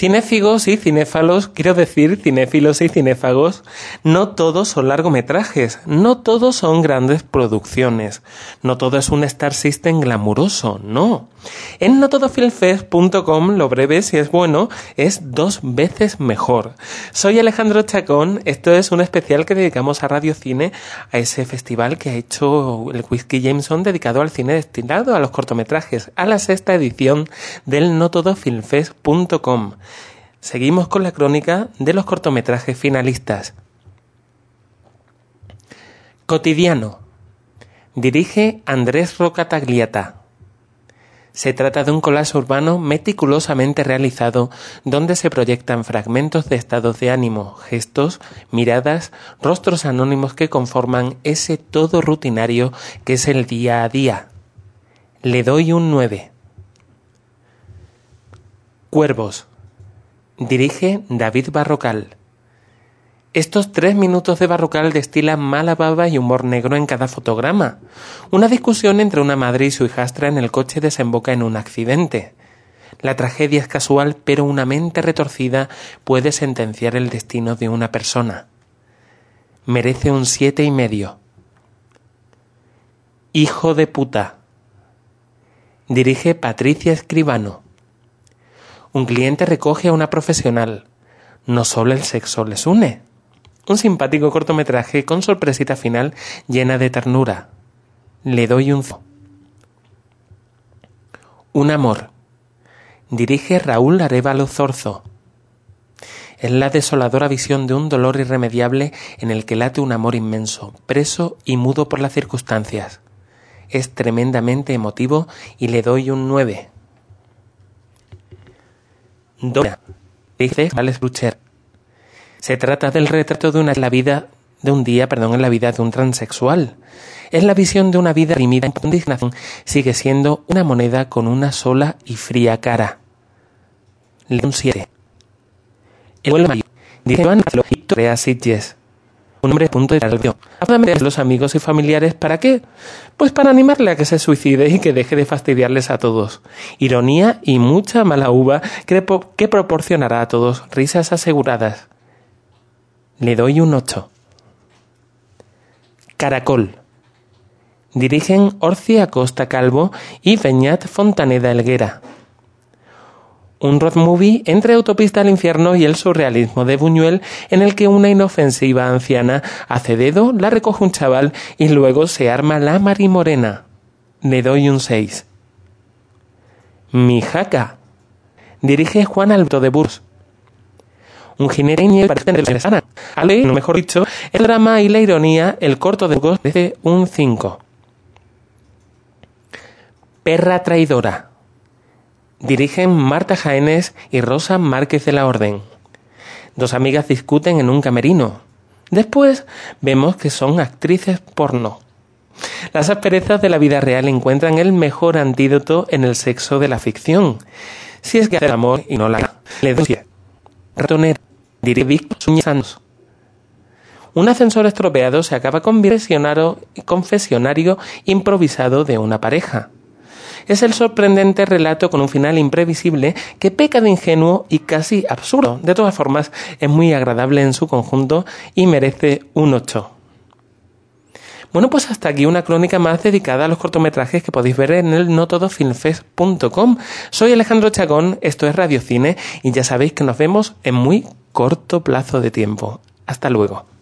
Cinéfigos y cinéfalos, quiero decir cinéfilos y cinéfagos, no todos son largometrajes, no todos son grandes producciones, no todo es un Star System glamuroso, no. En notodofilmfest.com lo breve, si es bueno, es 2 veces mejor. Soy Alejandro Chacón, esto es un especial que dedicamos a Radio Cine, a ese festival que ha hecho el Whisky Jameson dedicado al cine destinado a los cortometrajes, a la 6ª edición del notodofilmfest.com. Seguimos con la crónica de los cortometrajes finalistas. Cotidiano. Dirige Andrés Roca Tagliata. Se trata de un collage urbano meticulosamente realizado donde se proyectan fragmentos de estados de ánimo, gestos, miradas, rostros anónimos que conforman ese todo rutinario que es el día a día. Le doy un 9. Cuervos. Dirige David Barrocal. Estos 3 minutos de Barrocal destilan mala baba y humor negro en cada fotograma. Una discusión entre una madre y su hijastra en el coche desemboca en un accidente. La tragedia es casual, pero una mente retorcida puede sentenciar el destino de una persona. Merece un 7,5. Hijo de puta. Dirige Patricia Escribano. Un cliente recoge a una profesional. No solo el sexo les une. Un simpático cortometraje con sorpresita final llena de ternura. Le doy un 5. Un amor. Dirige Raúl Arévalo Zorzo. Es la desoladora visión de un dolor irremediable en el que late un amor inmenso, preso y mudo por las circunstancias. Es tremendamente emotivo y le doy un 9. Dora. Dice Alex Blucher. Se trata del retrato de en la vida de un transexual. Es la visión de una vida reprimida en indignación. Sigue siendo una moneda con una sola y fría cara. Le doy un 7. El vuelo mayor. Dice Joan Rea Sitges. Un hombre a punto de ir al río. Háblame de los amigos y familiares. ¿Para qué? Pues para animarle a que se suicide y que deje de fastidiarles a todos. Ironía y mucha mala uva que proporcionará a todos risas aseguradas. Le doy un 8. Caracol. Dirigen Orci Acosta Calvo y Beñat Fontaneda Helguera. Un road movie entre Autopista al infierno y el surrealismo de Buñuel, en el que una inofensiva anciana hace dedo, la recoge un chaval y luego se arma la marimorena. Le doy un 6. Mi jaca. Dirige Juan Alberto de Burs. Un jineteño parece de la sana. No mejor dicho, el drama y la ironía, el corto de Ghost merece un 5. Perra traidora. Dirigen Marta Jaénes y Rosa Márquez de la Orden. 2 amigas discuten en un camerino. Después vemos que son actrices porno. Las asperezas de la vida real encuentran el mejor antídoto en el sexo de la ficción. Si es que hace el amor y no la le doy 7. Ratonera. Dirige Víctor Suñezanos. Un ascensor estropeado se acaba con confesionario improvisado de una pareja. Es el sorprendente relato con un final imprevisible que peca de ingenuo y casi absurdo. De todas formas, es muy agradable en su conjunto y merece un 8. Bueno, pues hasta aquí una crónica más dedicada a los cortometrajes que podéis ver en el notodofilmfest.com. Soy Alejandro Chacón, esto es Radio Cine y ya sabéis que nos vemos en muy corto plazo de tiempo. Hasta luego.